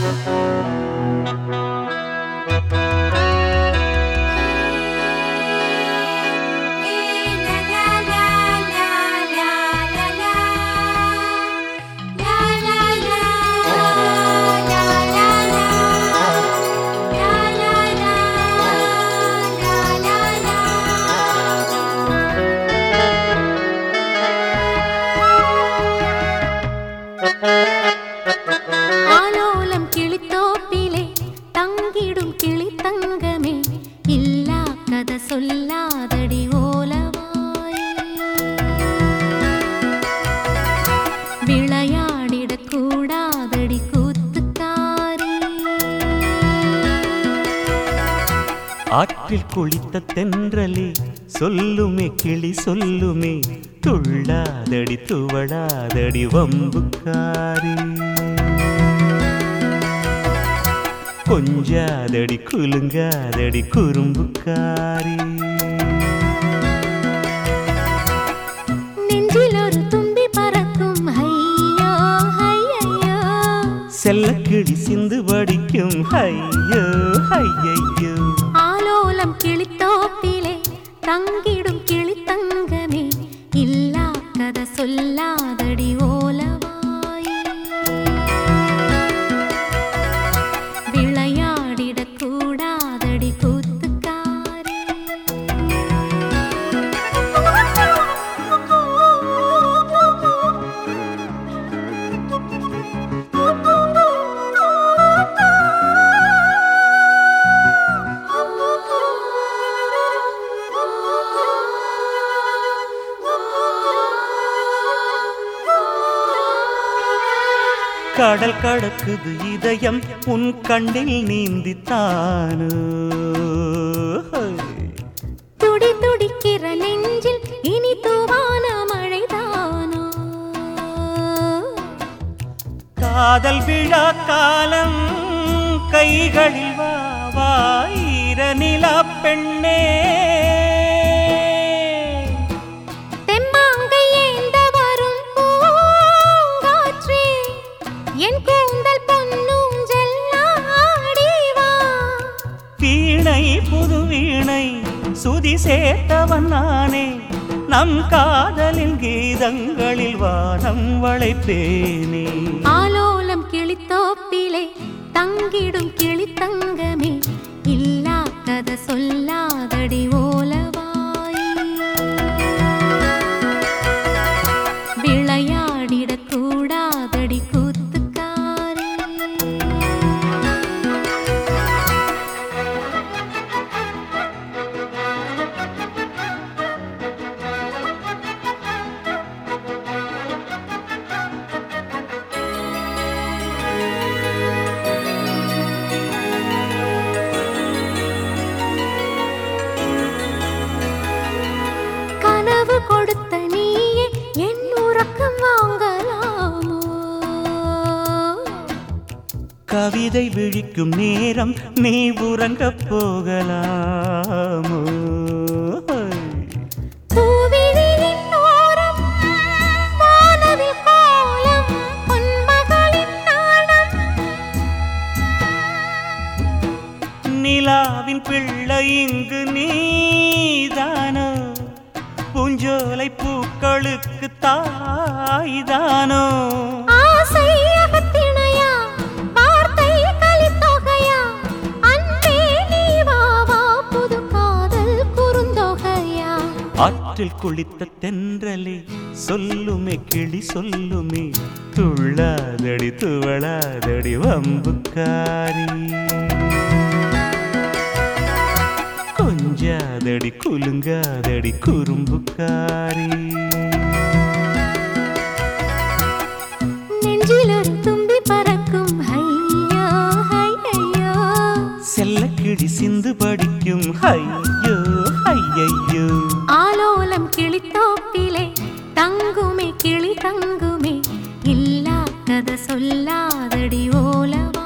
ஆலோலம் கிளித்தோப்பிலே தங்கிடும் கிளி தங்கமே, இல்லா கதை சொல்லாதடி ஓலவாய். விளையாடிடக் கூடாதடி கூத்துக்காரி. ஆற்றில் குளித்த தென்றலே சொல்லுமே கிளி சொல்லுமே, துள்ளாதடி துவளாதடி வம்புக்காரி. கொஞ்சாதடி குலுங்காதடி குறும்புக்காரி. நெஞ்சில் ஒரு தும்பி பறக்கும் ஐயோ ஐயையோ, செல்லக்கிளி சிந்து படிக்கும் ஐயோ ஐயையோ. ஆலோலம் கிளித்தோப்பிலே தங்கிடும் கிளி தங்கமே, இல்லா கதை சொல்லாதடி ஓலவாய். விளையாடிடக் கூடாதடி கூத்துக்காரி. கடல் கடக்குது இதயம் உன் கண்ணில் நீந்தித்தானோ. துடி துடிக்கிற நெஞ்சில் இனி தூவான மழைதானோ. காதல் விழா காலம் கைகளில் வாயிர நிலா பெண்ணே. தெம்மாங்கை ஏந்த வரும் பூங்காற்றே, என் கூந்தல் பொன்னூஞ்சல் ஆடிவா. வீணை புது வீணை சுதி சேர்த்தவன் நானே, நம் காதலின் கீதங்களில் வானம் வளைப்பேனே. ஆலோலம் கிளித்தோப்பிலே தங்கிடும் கிளி தங்கமே, இல்லா கதை சொல்லாதடி ஓலவாய். விளையாடிடக் கூடாதடி கூத்துக்காரி. கனவு கொடுத்த நீயே என் உறக்கம் வாங்கலாமோ. கவிதை விழிக்கும் நேரம் நீ உறங்கப் போகலாமோ. பூவிழியின் ஓரம் வானவில் கோலம் பொன்மகளின் நாணம். நிலாவின் பிள்ளை இங்கு நீதானோ, பூஞ்சோலை பூக்களுக்கு தாய்தானோ. ஆசை அகத்திணையா, வார்த்தை கலித்தொகையா, அன்பே நீ வா வா புது காதல் குறுந்தொகையா. ஆற்றில் குளித்த தென்றலே சொல்லுமே கிளி சொல்லுமே, துள்ளாதடி துவளாதடி வம்புக்காரி. கொஞ்சாதடி குலுங்காதடி குறும்புக்காரி. நெஞ்சில் ஒரு தும்பி பறக்கும் ஐயோ ஐயையோ, செல்லக்கிளி சிந்து படிக்கும் ஐயோ ஐயையோ. ஆலோலம் கிளித்தோப்பிலே தங்குமே கிளி தங்குமே, இல்லா கதை சொல்லாதடி ஓலவா.